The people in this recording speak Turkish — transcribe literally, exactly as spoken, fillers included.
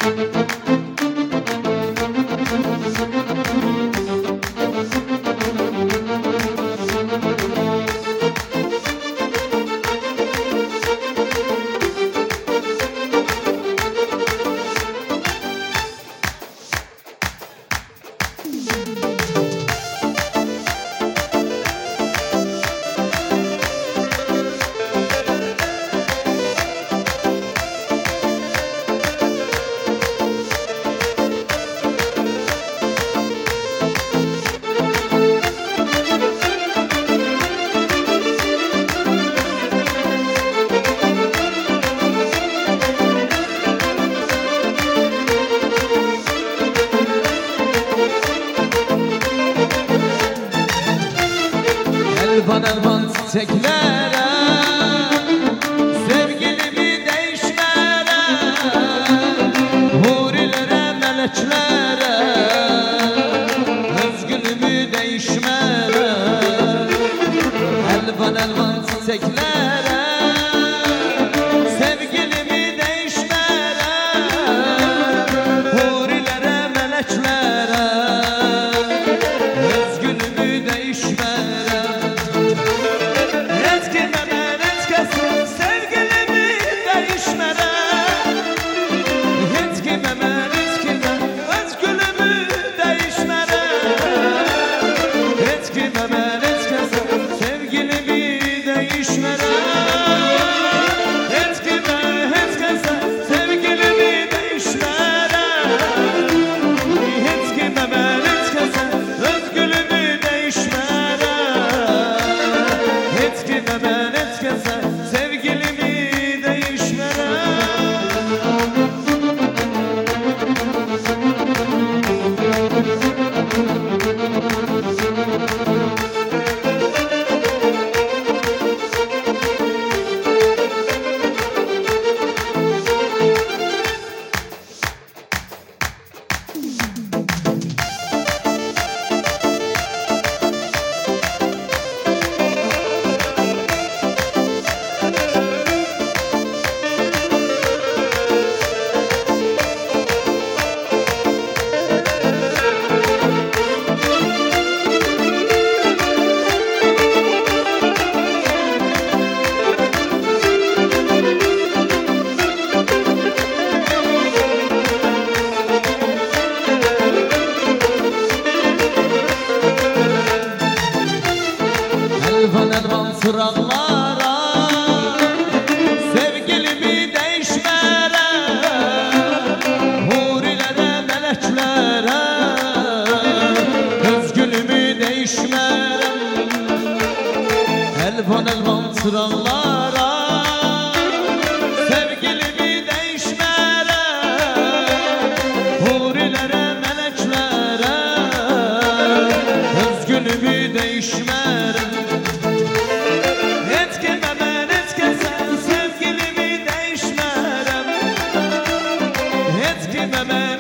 Elvan elvan çiçeklere, sevgilimi değişmere, hurilere, meleklere, özgülümü değişmere. Elvan elvan çiçeklere, sevgilimi değişmere, hurilere, meleklere, özgülümü değişmere. Elvan elvan sıralara, sevgilimi değişmere, hurilere, meleklere, özgülümü değişmere. Elvan elvan sıralara, sevgilimi değişmere, hurilere, meleklere, özgülümü değişmere. Sevgilimi değişmərəm, heç kimə mən